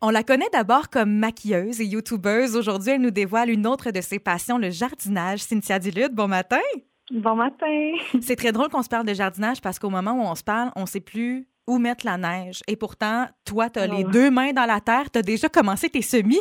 On la connaît d'abord comme maquilleuse et youtubeuse. Aujourd'hui, elle nous dévoile une autre de ses passions, le jardinage. Cynthia Duluth, bon matin! Bon matin! C'est très drôle qu'on se parle de jardinage parce qu'au moment où on se parle, on ne sait plus où mettre la neige. Et pourtant, toi, tu as les deux mains dans la terre. Tu as déjà commencé tes semis.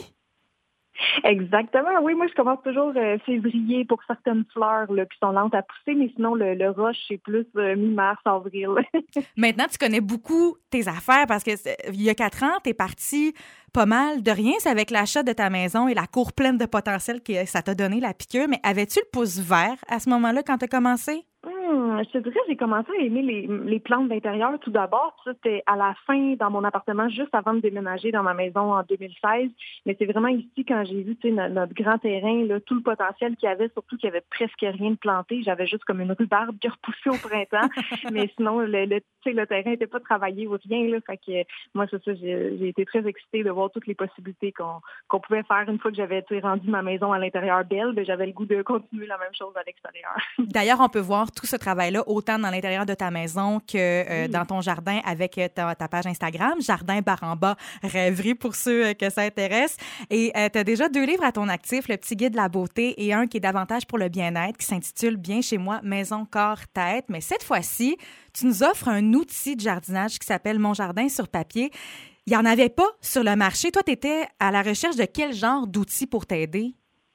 Exactement. Oui, moi, je commence toujours février pour certaines fleurs là, qui sont lentes à pousser, mais sinon, le rush, c'est plus mi-mars, avril. Maintenant, tu connais beaucoup tes affaires parce que il y a 4 ans, tu es partie pas mal de rien. C'est avec l'achat de ta maison et la cour pleine de potentiel que ça t'a donné la piqûre. Mais avais-tu le pouce vert à ce moment-là quand tu as commencé? Je te dirais, j'ai commencé à aimer les plantes d'intérieur tout d'abord. Ça, c'était à la fin dans mon appartement, juste avant de déménager dans ma maison en 2016. Mais c'est vraiment ici, quand j'ai vu notre grand terrain, là, tout le potentiel qu'il y avait, surtout qu'il y avait presque rien de planté. J'avais juste comme une rhubarbe qui repoussait au printemps. Mais sinon, le terrain n'était pas travaillé ou rien. Là, fait que moi, c'est ça, j'ai été très excitée de voir toutes les possibilités qu'on pouvait faire une fois que j'avais rendu ma maison à l'intérieur belle. Ben, j'avais le goût de continuer la même chose à l'extérieur. D'ailleurs, on peut voir tout ce travail-là autant dans l'intérieur de ta maison que dans ton jardin avec ta page Instagram, Jardin Baramba Rêverie pour ceux que ça intéresse. Et tu as déjà 2 livres à ton actif, Le petit guide de la beauté et un qui est davantage pour le bien-être qui s'intitule Bien chez moi, maison, corps, tête. Mais cette fois-ci, tu nous offres un outil de jardinage qui s'appelle Mon jardin sur papier. Il n'y en avait pas sur le marché. Toi, tu étais à la recherche de quel genre d'outils pour t'aider?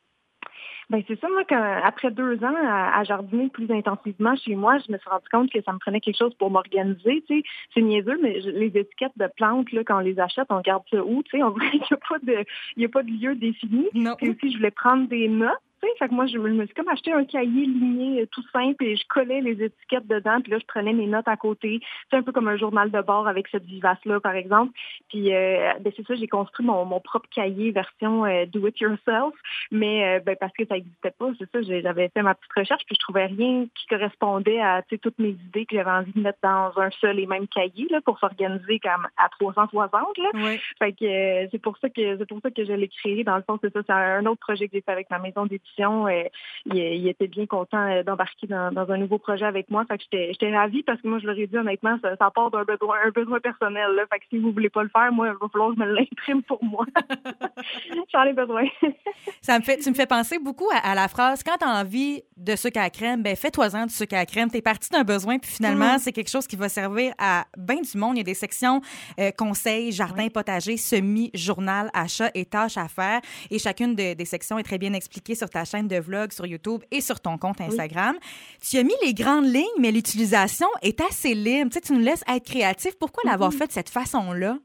Ben c'est ça, moi, après 2 ans à jardiner plus intensivement chez moi, je me suis rendu compte que ça me prenait quelque chose pour m'organiser, tu sais. C'est niaiseux, mais les étiquettes de plantes, là, quand on les achète, on garde ça où, tu sais, on dirait qu'il n'y a pas de lieu défini. Non. Puis aussi, je voulais prendre des notes. Fait que moi, je me suis comme acheté un cahier ligné tout simple et je collais les étiquettes dedans. Puis là, je prenais mes notes à côté. C'est un peu comme un journal de bord avec cette vivace-là, par exemple. Puis c'est ça, j'ai construit mon propre cahier version do it yourself. Mais parce que ça n'existait pas, c'est ça, j'avais fait ma petite recherche puis je trouvais rien qui correspondait à toutes mes idées que j'avais envie de mettre dans un seul et même cahier là, pour s'organiser comme à 360. Là. Oui. Fait que c'est pour ça que je l'ai créé. Dans le fond, c'est ça, c'est un autre projet que j'ai fait avec ma maison d'édition. Il était bien content d'embarquer dans un nouveau projet avec moi. Fait que j'étais ravie parce que moi, je leur ai dit honnêtement, ça part d'un besoin personnel. Là. Fait que si vous voulez pas le faire, moi, il va falloir que je me l'imprime pour moi. J'en ai besoin. Tu me fais penser beaucoup à la phrase « Quand tu as envie de sucre à crème, ben fais-toi-en du sucre à crème. » Tu es parti d'un besoin, puis finalement, c'est quelque chose qui va servir à bien du monde. Il y a des sections conseils, jardin, potager, semis, journal, achat et tâches à faire. Et chacune des sections est très bien expliquée sur ta chaîne de vlog sur YouTube et sur ton compte Instagram. Oui. Tu as mis les grandes lignes, mais l'utilisation est assez libre. Tu sais, tu nous laisses être créatif. Pourquoi l'avoir fait de cette façon-là?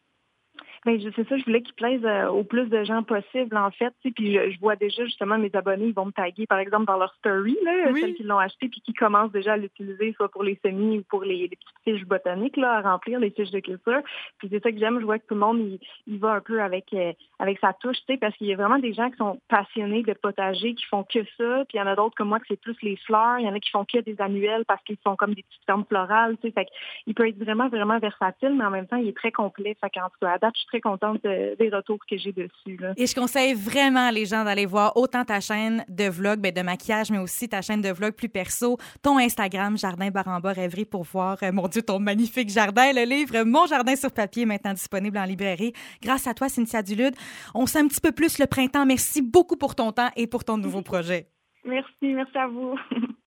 Ben, c'est ça, je voulais qu'il plaise au plus de gens possible, en fait. Puis je vois déjà, justement, mes abonnés, ils vont me taguer, par exemple, dans leur story, là, celles qui l'ont acheté puis qui commencent déjà à l'utiliser, soit pour les semis ou pour les petites fiches botaniques, là, à remplir, les fiches de culture. Puis c'est ça que j'aime, je vois que tout le monde, il va un peu avec sa touche, tu sais, parce qu'il y a vraiment des gens qui sont passionnés de potager, qui font que ça. Puis il y en a d'autres comme moi que c'est plus les fleurs. Il y en a qui font que des annuels parce qu'ils sont comme des petites fermes florales, tu sais. Fait qu'il peut être vraiment, vraiment versatile, mais en même temps, il est très complet. Fait qu'en tout cas, à date, je suis très contente des retours que j'ai dessus. Là. Et je conseille vraiment les gens d'aller voir autant ta chaîne de vlog, de maquillage, mais aussi ta chaîne de vlog plus perso, ton Instagram, Jardin Baramba Rêverie, pour voir, mon Dieu, ton magnifique jardin. Le livre Mon jardin sur papier, maintenant disponible en librairie. Grâce à toi, Cynthia Duluth, on sait un petit peu plus le printemps. Merci beaucoup pour ton temps et pour ton nouveau projet. Merci à vous.